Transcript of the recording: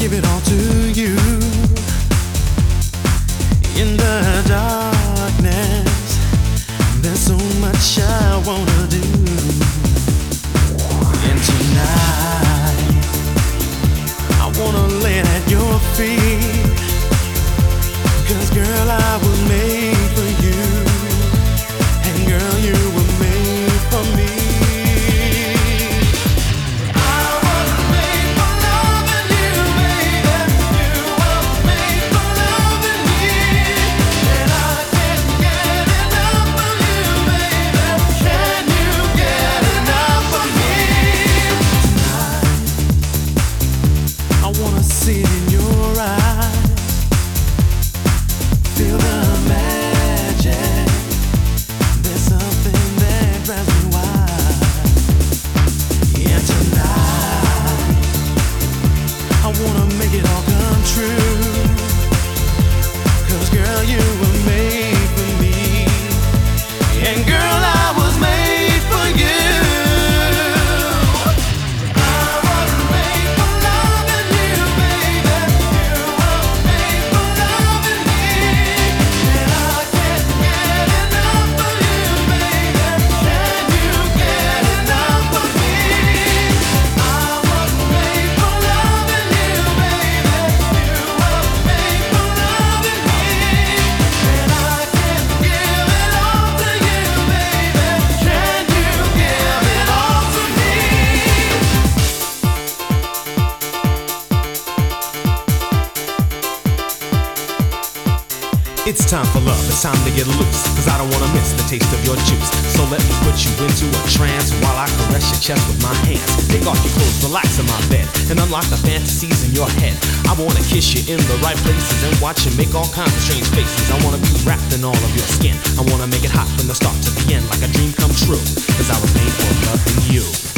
give it all to you. In the darkness, there's so much I wanna do. And tonight, I wanna lay at your feet. 'Cause girl, I was made for you. And girl, you were made for me. See it in your eyes, feel the magic. There's something that drives me wild. And tonight, I wanna make it all come true. 'Cause girl, you were made for me. And girl, I was made for you. It's time for love, it's time to get loose. 'Cause I don't wanna miss the taste of your juice. So let me put you into a trance while I caress your chest with my hands. Take off your clothes, relax in my bed, and unlock the fantasies in your head. I wanna kiss you in the right places and watch you make all kinds of strange faces. I wanna be wrapped in all of your skin. I wanna make it hot from the start to the end, like a dream come true. 'Cause I was made for loving you.